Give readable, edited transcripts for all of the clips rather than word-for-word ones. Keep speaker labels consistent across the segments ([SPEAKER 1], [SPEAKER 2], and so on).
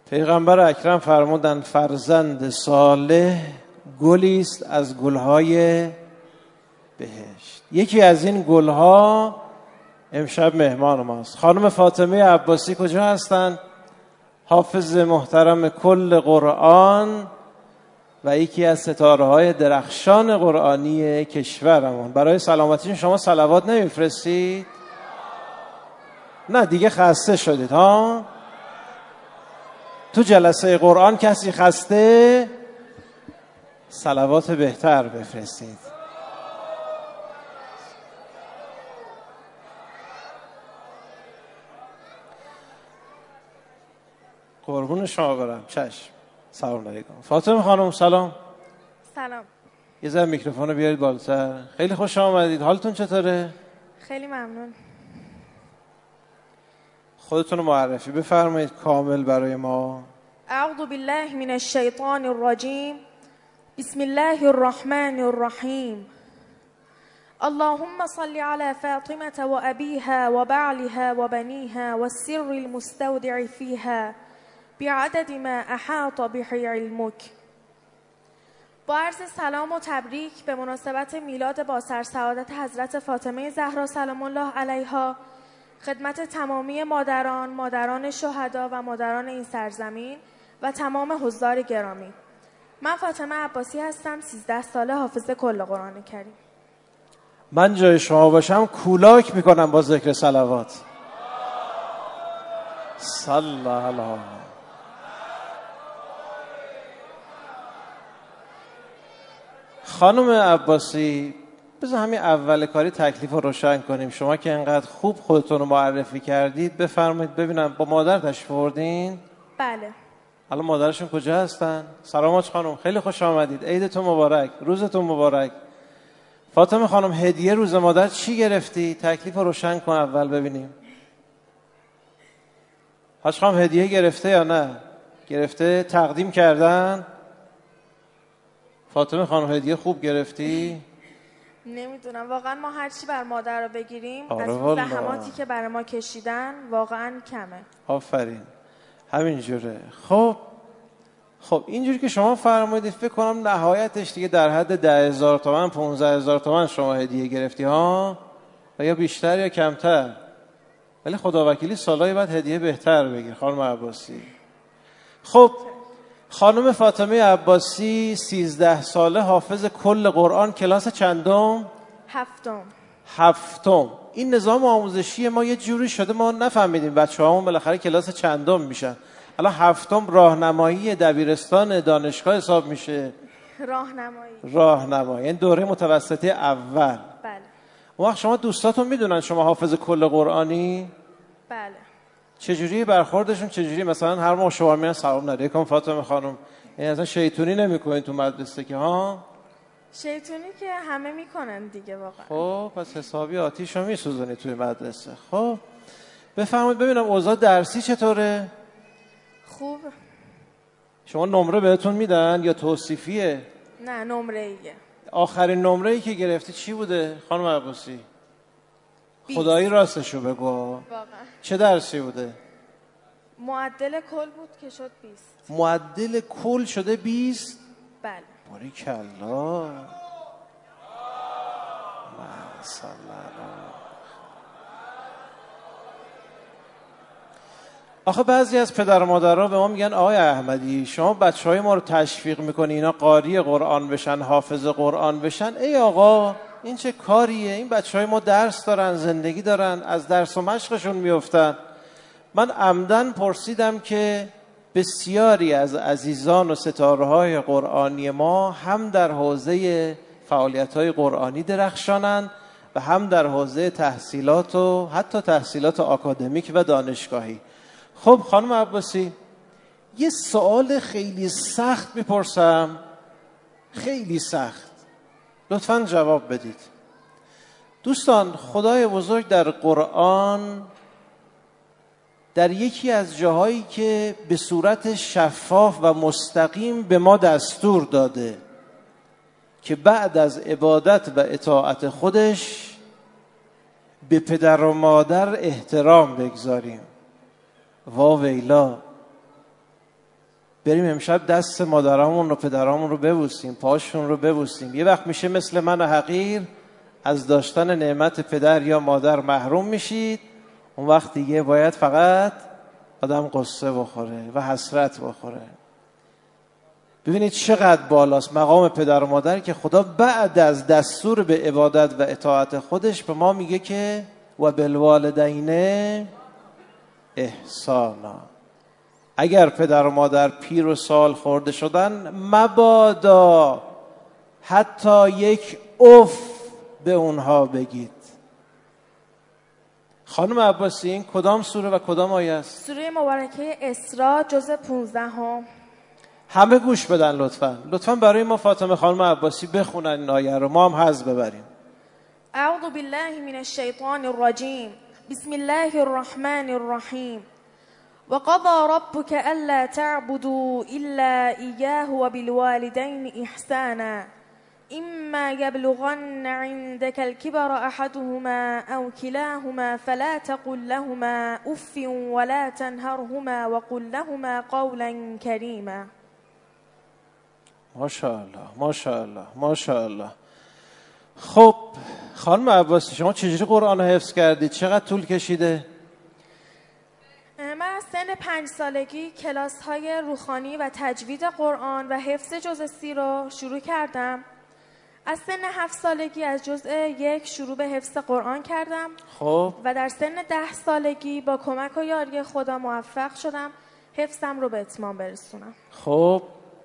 [SPEAKER 1] پیغمبر اکرم فرمودند فرزند صالح گلی است از گلهای بهشت. یکی از این گلها امشب مهمان ماست. خانم فاطمه عباسی کجا هستند؟ حافظ محترم کل قرآن و یکی از ستاره‌های درخشان قرآنی کشورمون. برای سلامتیشون شما صلوات نمیفرستید؟ نه دیگه خسته شدید ها؟ تو جلسه قرآن کسی خسته؟ صلوات بهتر بفرستید. قربون شما برم. چشم. سلام علیکم. فاطمه خانم سلام.
[SPEAKER 2] سلام.
[SPEAKER 1] یه ذره میکروفون رو بیارید بالاتر. خیلی خوش آمدید. حالتون چطوره؟
[SPEAKER 2] خیلی ممنون.
[SPEAKER 1] خودتون رو معرفی بفرمایید کامل برای ما.
[SPEAKER 2] اعوذ بالله من الشیطان الرجیم. بسم الله الرحمن الرحیم. اللهم صل على فاطمة وأبيها وبعلها وبنيها والسر المستودع فيها بعدد ما احاط به علمك. با عرض سلام و تبریک به مناسبت میلاد با سرسعادت حضرت فاطمه زهرا سلام الله علیها خدمت تمامی مادران شهدا و مادران این سرزمین و تمام حضار گرامی. من فاطمه عباسی هستم، 13 ساله، حافظ کل قرآن کریم.
[SPEAKER 1] من جای شما باشم کولاک میکنم با ذکر صلوات. صلی الله. خانم عباسی بذار همین اول کاری تکلیف رو روشن کنیم. شما که انقدر خوب خودتون رو معرفی کردید بفرمایید ببینم با مادر تشریف آوردین؟
[SPEAKER 2] بله.
[SPEAKER 1] الان مادرشون کجا هستن؟ سلامات خانم، خیلی خوش آمدید. عیدتون مبارک، روزتون مبارک. فاطمه خانم هدیه روز مادر چی گرفتی؟ تکلیف رو روشن کن اول ببینیم. حاج خانم هدیه گرفته یا نه؟ گرفته؟ تقدیم کردن؟ فاطمه خانم هدیه خوب گرفتی؟
[SPEAKER 2] نمیدونم واقعا، ما هر چی بر مادر رو بگیریم از زحماتی که برای ما کشیدن واقعا کمه.
[SPEAKER 1] آفرین، همین جوره. خب اینجوری که شما فرمودید فکر کنم نهایتش دیگه در حد 10,000 تومان 15,000 تومان شما هدیه گرفتی ها؟ و یا بیشتر یا کمتر؟ ولی خدا وکیلی سالهای بعد هدیه بهتر بگیر خانم عباسی. خب خانم فاطمه عباسی 13 ساله، حافظ کل قرآن، کلاس چندم؟ هفتم. این نظام آموزشی ما یه جوری شده ما نفهمیدیم بچه‌هامون بالاخره کلاس چندم میشن. الان هفتم راهنمایی دبیرستان دانشگاه حساب میشه. راهنمایی یعنی دوره متوسطه اول.
[SPEAKER 2] بله.
[SPEAKER 1] اون وقت شما دوستاتون میدونن شما حافظ کل قرآنی؟
[SPEAKER 2] بله.
[SPEAKER 1] چجوری برخوردشون چجوری؟ مثلا هر ما شما میان سلام علیکم فاطمه خانم، یعنی اصلا شیطونی نمیکنین تو مدرسه که ها؟
[SPEAKER 2] شیطونی که همه میکنن دیگه واقعا.
[SPEAKER 1] خب پس حسابی آتیشو میسوزونی توی مدرسه. خب بفرمایید ببینم اوضاع درسی چطوره؟
[SPEAKER 2] خوب.
[SPEAKER 1] شما نمره بهتون میدن یا توصیفیه؟
[SPEAKER 2] نه نمره‌ایه.
[SPEAKER 1] آخرین نمره‌ای که گرفتی چی بوده خانم عباسی؟ خدایی راستشو بگو.
[SPEAKER 2] واقعا.
[SPEAKER 1] چه درسی بوده؟
[SPEAKER 2] معدل کل بود که شد 20.
[SPEAKER 1] معدل کل شده 20؟
[SPEAKER 2] بله.
[SPEAKER 1] باریکلا. آخه بعضی از پدر و مادرها به ما میگن آقای احمدی شما بچهای ما رو تشویق میکنی اینا قاری قرآن بشن، حافظ قرآن بشن. ای آقا این چه کاریه؟ این بچهای ما درس دارن، زندگی دارن، از درس و مشقشون میافتن. من عمدن پرسیدم که بسیاری از عزیزان و ستاره‌های قرآنی ما هم در حوزه فعالیت‌های قرآنی درخشانند و هم در حوزه تحصیلات و حتی تحصیلات آکادمیک و دانشگاهی. خب خانم عباسی یه سوال خیلی سخت میپرسم، خیلی سخت، لطفاً جواب بدید. دوستان خدای بزرگ در قرآن در یکی از جاهایی که به صورت شفاف و مستقیم به ما دستور داده که بعد از عبادت و اطاعت خودش به پدر و مادر احترام بگذاریم. وا ویلا، بریم امشب دست مادرامون رو پدرامون رو ببوسیم، پاشون رو ببوسیم. یه وقت میشه مثل من حقیر از داشتن نعمت پدر یا مادر محروم میشید. اون وقت دیگه باید فقط آدم قصه بخوره و حسرت بخوره. ببینید چقدر بالاست مقام پدر و مادر که خدا بعد از دستور به عبادت و اطاعت خودش به ما میگه که و بالوالدین احسانا. اگر پدر و مادر پیر و سال خورده شدن، مبادا حتی یک اف به اونها بگید. خانم عباسی این کدام سوره و کدام آیه است؟
[SPEAKER 2] سوره مبارکه اسراء جزء 15.
[SPEAKER 1] همه گوش بدن لطفاً برای ما فاطمه خانم عباسی بخونن این آیه رو، ما هم حظ ببریم.
[SPEAKER 2] اعوذ بالله من الشیطان الرجیم. بسم الله الرحمن الرحیم. وقضى ربك ألا تعبدوا إلا إياه وبالوالدين إحسانا إما يبلغن عندك الكبر أحدهما أو كلاهما فلا تقل لهما أف ولا تنهرهما وقل لهما قولا كريما.
[SPEAKER 1] ماشاءالله. خب خانم عباسی شما چجوری قرآن رو حفظ کردید؟ چقدر طول کشیده؟
[SPEAKER 2] من از سن 5 سالگی کلاس های روحانی و تجوید قرآن و حفظ جزء 30 رو شروع کردم. از سن 7 سالگی از جزء 1 شروع به حفظ قرآن کردم.
[SPEAKER 1] خب
[SPEAKER 2] و در سن 10 سالگی با کمک و یاری خدا موفق شدم حفظم رو به اتمام برسونم.
[SPEAKER 1] خب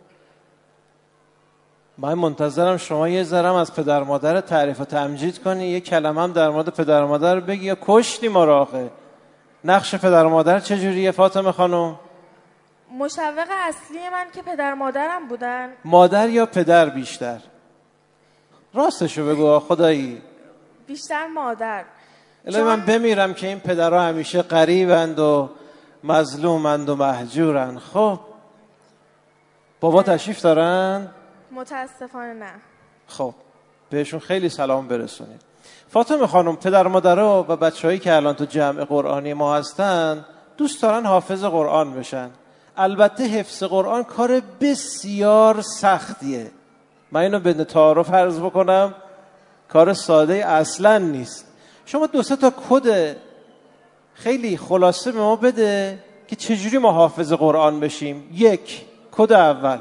[SPEAKER 1] من منتظرم شما یه ذرم از پدر مادر تعریف و تمجید کنی، یه کلمه هم در مورد پدر مادر بگی یا کشتی ما رو آخه. نقش پدر مادر چجوریه فاطمه خانم؟
[SPEAKER 2] مشوق اصلی من که پدر مادرم بودن.
[SPEAKER 1] مادر یا پدر بیشتر؟ راستشو بگو خدایی.
[SPEAKER 2] بیشتر مادر.
[SPEAKER 1] الهی من بمیرم که این پدرها همیشه غریبند و مظلومند و مهجورند. خب بابا تشریف دارن؟
[SPEAKER 2] متاسفانه نه.
[SPEAKER 1] خب بهشون خیلی سلام برسونید. فاطمه خانم پدر مادرها و بچه‌هایی که الان تو جمع قرآنی ما هستن دوست دارن حافظ قرآن بشن. البته حفظ قرآن کار بسیار سختیه. من اینو به تعارف عرض بکنم کار ساده اصلا نیست. شما 2-3 تا کد خیلی خلاصه به ما بده که چجوری ما حافظ قرآن بشیم. 1 کد اول.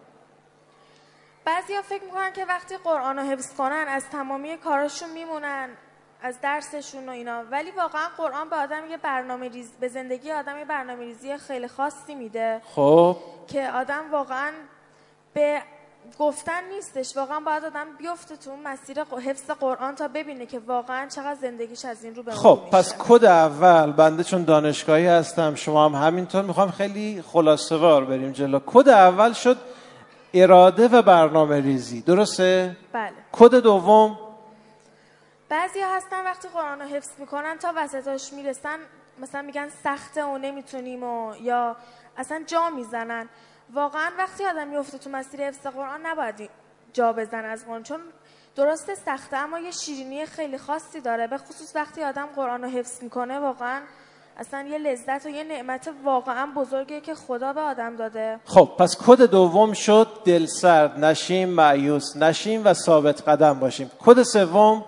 [SPEAKER 2] بعضیا فکر میکنن که وقتی قرآن رو حفظ کنن از تمامی کاراشون میمونن، از درسشون و اینا، ولی واقعا قرآن به آدم یه برنامه‌ریزی، به زندگی آدم یه برنامه‌ریزی خیلی خاصی میده.
[SPEAKER 1] خب
[SPEAKER 2] که آدم واقعا به گفتن نیستش، واقعا باید آدم بیفته تو اون مسیر حفظ قرآن تا ببینه که واقعا چقدر زندگیش از این رو به
[SPEAKER 1] خب پس کد اول، بنده چون دانشگاهی هستم شما هم همینطور، میخوام خیلی خلاصه وار بریم جلو. کد اول شد اراده و برنامه ریزی، درسته؟
[SPEAKER 2] بله.
[SPEAKER 1] کد دوم؟
[SPEAKER 2] بعضی هستن وقتی قرآن رو حفظ میکنن تا وسطاش میرسن مثلا میگن سخته و نمیتونیم و یا اصلا جا میزنن. واقعا وقتی آدم میفته تو مسیر حفظ قرآن نباید جا بزن از قرآن، چون درسته سخته اما یه شیرینی خیلی خاصی داره، به خصوص وقتی آدم قرآن رو حفظ میکنه واقعا اصلا یه لذت و یه نعمت واقعا بزرگیه که خدا به آدم داده.
[SPEAKER 1] خب پس کد دوم شد دلسرد نشیم، مایوس نشیم و ثابت قدم باشیم. کد سوم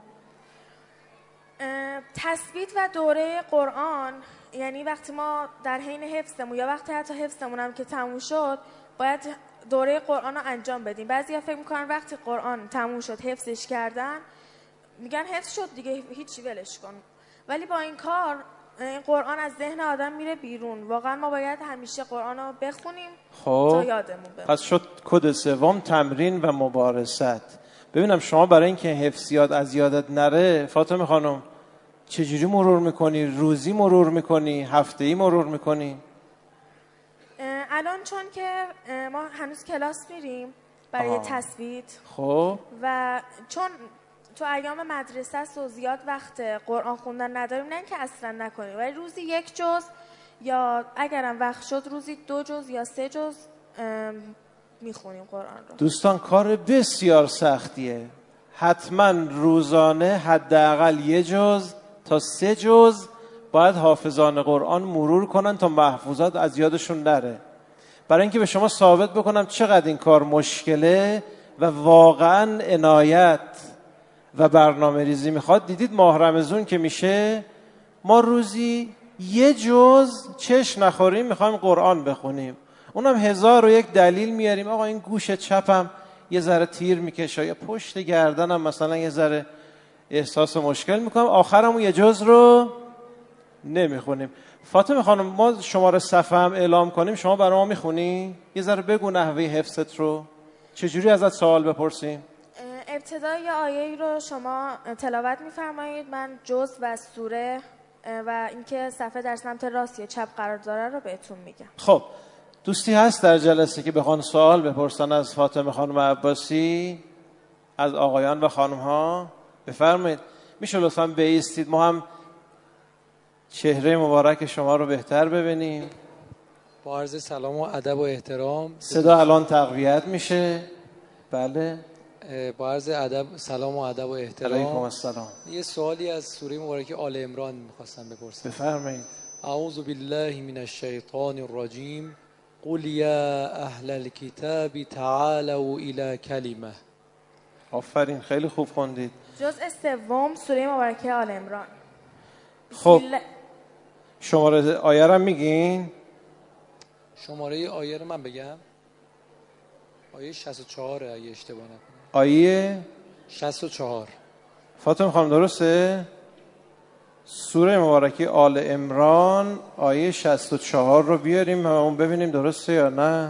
[SPEAKER 2] تثبیت و دوره قرآن، یعنی وقتی ما در حین حفظمون یا وقتی حتی حفظمون هم که تموم شد باید دوره قرآن رو انجام بدیم. بعضیا فکر میکنن وقتی قرآن تموم شد حفظش کردن میگن حفظ شد دیگه هیچی ولش کن، ولی با این کار این قرآن از ذهن آدم میره بیرون. واقعا ما باید همیشه قرآن رو بخونیم تا یادمون بمونه.
[SPEAKER 1] پس شد کد سوم تمرین و مبارست. ببینم شما برای اینکه حفظیات از یادت نره فاطمه خانم چجوری مرور میکنی؟ روزی مرور میکنی؟ هفته‌ای مرور میکنی؟
[SPEAKER 2] الان چون که ما هنوز کلاس میریم برای تثبیت،
[SPEAKER 1] خب
[SPEAKER 2] و چون تو ایام مدرسه است و زیاد وقت قرآن خوندن نداریم، نه که اصلا نکنیم، ولی روزی 1 جز یا اگرم وقت شد روزی 2 جز یا 3 جز میخونیم قرآن رو.
[SPEAKER 1] دوستان کار بسیار سختیه. حتما روزانه حداقل 1 جز تا 3 جز باید حافظان قرآن مرور کنن تا محفوظات از یادشون نره. برای اینکه به شما ثابت بکنم چقدر این کار مشکله و واقعا عنایت و برنامه ریزی میخواد. دیدید ماه رمضان که میشه ما روزی یه جز چش نخوریم میخوایم قرآن بخونیم، اونم 1001 دلیل میاریم. آقا این گوش چپم یه ذره تیر میکشه یا پشت گردنم مثلا یه ذره احساس مشکل میکنم، آخرمون یه جز رو نمیخونیم. فاطمه خانم ما شماره صفحه هم اعلام کنیم، شما برای ما میخونی؟ یه ذره بگو نحوه حفظت رو، چجوری ازت سوال بپرسیم؟
[SPEAKER 2] ابتدای آیه رو شما تلاوت میفرمایید، من جز و سوره و اینکه صفحه در سمت راست یا چپ قرار داره رو بهتون میگم.
[SPEAKER 1] خب دوستی هست در جلسه که بخوان سوال بپرسن از فاطمه خانم عباسی، از آقایان و خانم ها؟ بفرمایید. میشه لطفاً بایستید ما هم چهره مبارک شما رو بهتر ببینیم.
[SPEAKER 3] با عرض سلام و ادب و احترام.
[SPEAKER 1] صدا الان تقویت میشه. بله.
[SPEAKER 3] با عرض سلام و ادب و احترام.
[SPEAKER 1] علیکم السلام.
[SPEAKER 3] یه سوالی از سوره مبارکه آل عمران می‌خواستم بپرسم.
[SPEAKER 1] بفرمایید.
[SPEAKER 3] اعوذ بالله من الشیطان الرجیم. قل یا اهل الكتاب تعالوا الى کلمه.
[SPEAKER 1] آفرین، خیلی خوب خوندید.
[SPEAKER 2] جزء سوم سوره مبارکه آل عمران.
[SPEAKER 1] خب شماره آیه رو میگین؟
[SPEAKER 3] شماره آیه رو من بگم؟ آیه 64 اگه اشتباه نکنم.
[SPEAKER 1] آیه
[SPEAKER 3] 64.
[SPEAKER 1] فاطمه خانم درسته؟ سوره مبارکه آل عمران آیه 64 رو بیاریم همون ببینیم درسته یا نه.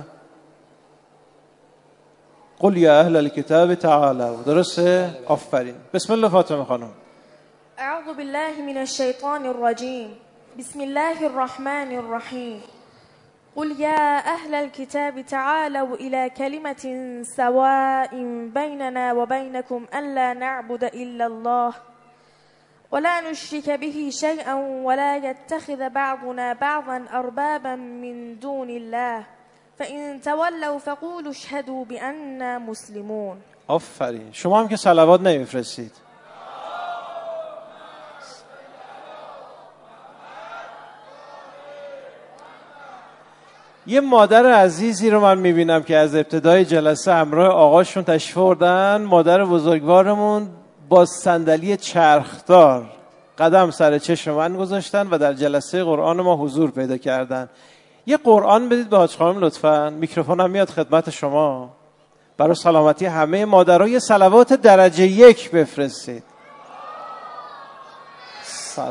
[SPEAKER 1] قل یا اهل الكتاب تعالوا. درسته؟ آفرین. بسم الله فاطمه خانم.
[SPEAKER 2] اعوذ بالله من الشیطان الرجیم. بسم الله الرحمن الرحیم. قل يا أهل الكتاب تعالوا إلى كلمة سواء بيننا وبينكم ألا نعبد إلا الله ولا نشرك به شيئا ولا يتخذ بعضنا بعضا أربابا من دون الله فإن تولوا فقولوا اشهدوا بأننا مسلمون.
[SPEAKER 1] آفرین. شما هم که صلوات نمیفرستید. یه مادر عزیزی رو من میبینم که از ابتدای جلسه همراه آقاشون تشریف آوردن، مادر بزرگوارمون با صندلی چرخدار قدم سر چشم من گذاشتن و در جلسه قرآن ما حضور پیدا کردن. یه قرآن بدید به حاج خانم لطفاً. میکروفونم میاد خدمت شما. برای سلامتی همه مادرها یه صلوات درجه 1 بفرستید. سلام.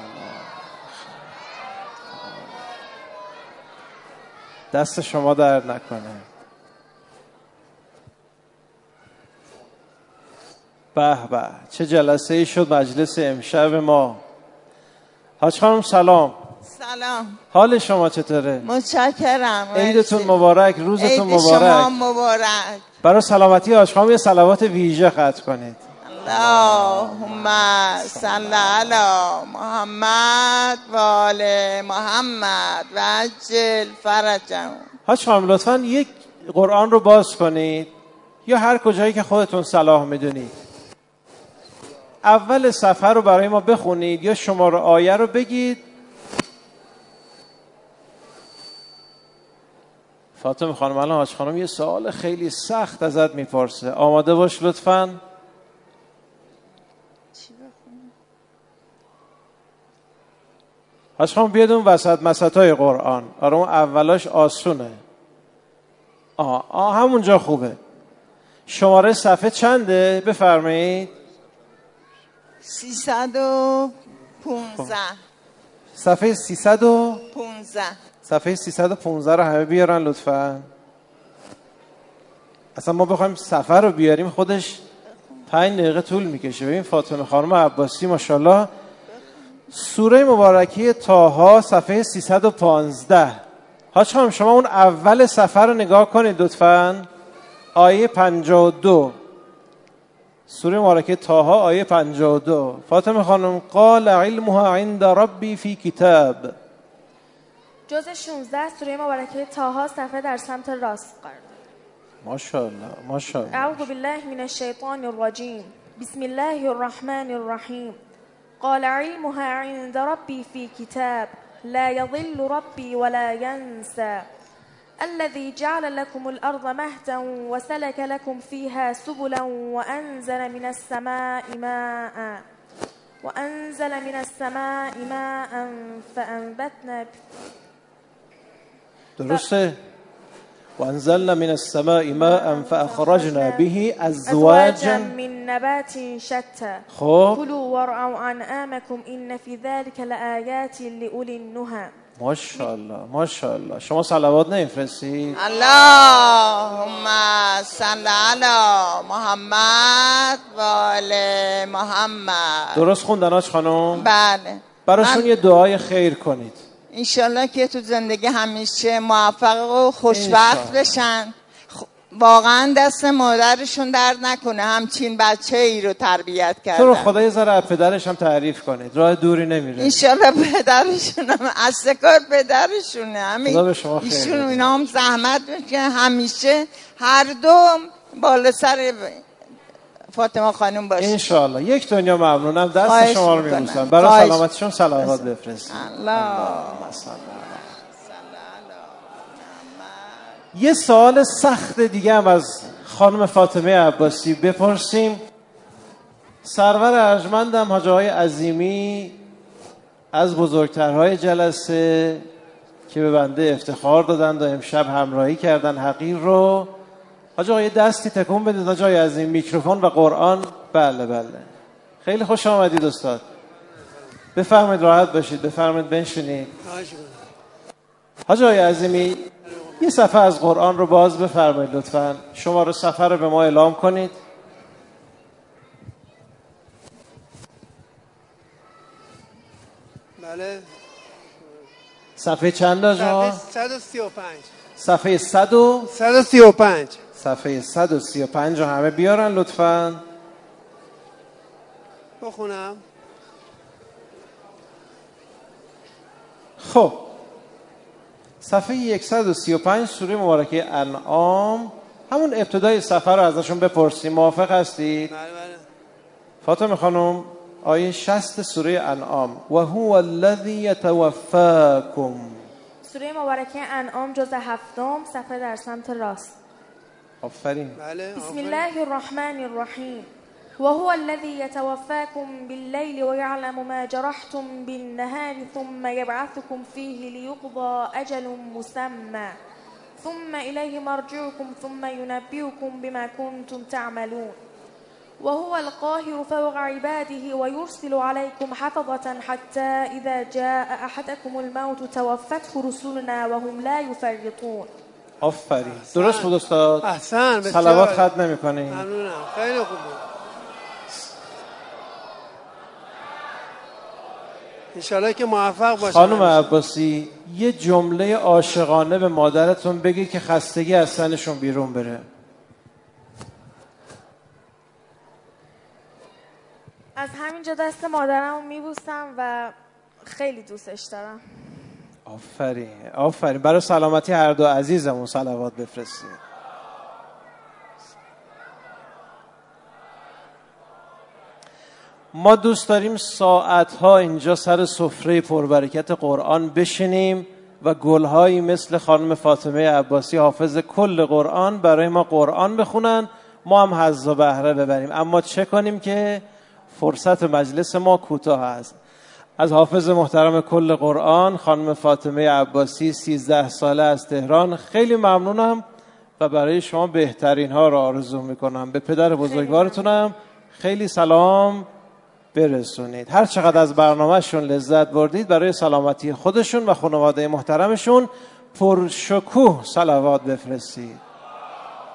[SPEAKER 1] دست شما درد نکنه. به به چه جلسه ای شد مجلس امشب ما. حاج خانم سلام.
[SPEAKER 4] سلام.
[SPEAKER 1] حال شما چطوره؟
[SPEAKER 4] متشکرم.
[SPEAKER 1] عیدتون مبارک، روزتون مبارک.
[SPEAKER 4] عید شما مبارک.
[SPEAKER 1] برای سلامتی حاج خانم یه صلوات ویژه ختم کنید.
[SPEAKER 4] اللهم صل علی محمد و آل محمد و عجل فرجهم.
[SPEAKER 1] حاج خانم لطفاً یک قرآن رو باز کنید یا هر کجایی که خودتون صلاح میدونید. اول صفحه رو برای ما بخونید یا شماره آیه رو بگید. فاطمه خانم الان حاج خانم یه سوال خیلی سخت ازت میپرسه، آماده باش لطفاً. حاج خانم بیاد اون وسطای قرآن. آره اون اولاش آسونه. همونجا خوبه. شماره صفحه چنده؟ بفرمایید.
[SPEAKER 4] 315.
[SPEAKER 1] صفحه 315.
[SPEAKER 4] 15.
[SPEAKER 1] صفحه 315 رو همه بیارن لطفاً. اصلا ما بخوایم صفحه رو بیاریم خودش 5 دقیقه طول میکشه. ببین فاطمه خانم عباسی ماشاءالله. سوره مبارکه طه صفحه 315. حاج خانم شما اون اول صفحه رو نگاه کنید لطفاً. آیه 52. سوره مبارکه طه آیه 52. فاطمه خانم قال علمها عند ربی فی کتاب.
[SPEAKER 2] جزء 16 سوره مبارکه طه صفحه در سمت راست قرار داره.
[SPEAKER 1] ماشاءالله ماشاءالله.
[SPEAKER 2] اعوذ بالله من الشیطان الرجیم. بسم الله الرحمن الرحیم. قال علمها عند ربي في كتاب لا يضل ربي ولا ينسى الذي جعل لكم الأرض مهدا وسلك لكم فيها سبلا وأنزل من السماء ماء فأنبتنا
[SPEAKER 1] درسته وأنزلنا من السماء ماء فأخرجنا به أزواجا
[SPEAKER 2] من نبات شتى
[SPEAKER 1] خب
[SPEAKER 2] كلوا وارعوا أنعامكم إن في ذلك لآيات لأولي النهى.
[SPEAKER 1] ماشاءالله ماشاءالله. شما صلوات نمیفرستید؟
[SPEAKER 4] اللهم صل علی محمد و آل محمد.
[SPEAKER 1] درست خوندن آج خانم؟
[SPEAKER 4] بله.
[SPEAKER 1] براشون یه دعای خیر کنید.
[SPEAKER 4] انشالله که تو زندگی همیشه موفق و خوشبخت بشن. واقعا دست مادرشون درد نکنه همچین بچه ای رو تربیت کردن.
[SPEAKER 1] تو رو خدا یه ذره پدرش هم تعریف کنید، راه دوری نمیره.
[SPEAKER 4] انشالله پدرشون هم اصل کار پدرشونه.
[SPEAKER 1] خدا به شما خیر
[SPEAKER 4] ایشون اینا هم زحمت میکنه همیشه هر دو بالا سر فاطمه خانم باشه
[SPEAKER 1] انشالله. یک دنیا ممنونم. دست شما رو میبوسم. برای سلامتیشون صلوات بفرستید.
[SPEAKER 4] اللهم
[SPEAKER 1] صل. یه سوال سخت دیگه هم از خانم فاطمه عباسی بپرسیم. سرور ارجمندم حاجی آقای عظیمی از بزرگترهای جلسه که به بنده افتخار دادند و امشب همراهی کردن حقیر رو. حاجی آقای دستی تکون بدید. حاجی آقای عظیم میکروفون و قرآن. بله بله. خیلی خوش آمدید استاد. بفرمایید راحت باشید. بفرمایید بنشینید. حاجی آقای عظیمی یه صفحه از قرآن رو باز بفرمایید لطفاً. شماره صفحه رو به ما اعلام کنید.
[SPEAKER 5] بله.
[SPEAKER 1] صفحه چند آجا؟
[SPEAKER 5] 135.
[SPEAKER 1] صفحه
[SPEAKER 5] 135.
[SPEAKER 1] صفحه 135 رو همه بیارن لطفاً.
[SPEAKER 5] بخونم.
[SPEAKER 1] خب صفحه 135 سوره مبارکه انعام، همون ابتدای صفحه رو ازشون بپرسیم. موافق هستید؟
[SPEAKER 5] بله بله.
[SPEAKER 1] فاطمه خانم آیه 60 سوره انعام. و هو الذی یتوفاکم.
[SPEAKER 2] سوره مبارکه انعام جزء 7 صفحه در سمت راست.
[SPEAKER 1] آفرین.
[SPEAKER 5] بله.
[SPEAKER 2] بسم الله الرحمن الرحیم. وهو الذي يتوفاكم بالليل ويعلم ما جرحتم بالنهار ثم يبعثكم فيه ليقضى أجل مسمى ثم إليه مرجعكم ثم ينبئكم بما كنتم تعملون وهو القاهر فوق عباده ويرسل عليكم حفظة حتى إذا جاء أحدكم الموت توفته رسلنا وهم لا يفرطون.
[SPEAKER 1] آفرین. درست بود استاد.
[SPEAKER 5] احسن.
[SPEAKER 1] صلوات ختم نمی‌کنی؟
[SPEAKER 5] ممنونم. خیلی خوبه. انشالله که موفق باشید.
[SPEAKER 1] خانم عباسی یه جمله عاشقانه به مادرتون بگی که خستگی از تنشون بیرون بره.
[SPEAKER 2] از همینجا دست مادرمو میبوسم و خیلی دوستش دارم.
[SPEAKER 1] آفرین آفرین. برای سلامتی هر دو عزیزمون صلوات بفرستید. ما دوست داریم ساعتها اینجا سر سفره پربرکت قرآن بشینیم و گلهایی مثل خانم فاطمه عباسی حافظ کل قرآن برای ما قرآن بخونن، ما هم حظ و بهره ببریم. اما چه کنیم که فرصت مجلس ما کوتاه است. از حافظ محترم کل قرآن خانم فاطمه عباسی 13 ساله از تهران خیلی ممنونم و برای شما بهترین ها را آرزو میکنم. به پدر بزرگوارتونم خیلی سلام برسونید. هر چقدر از برنامهشون لذت بردید برای سلامتی خودشون و خانواده محترمشون پرشکوه صلوات بفرستید.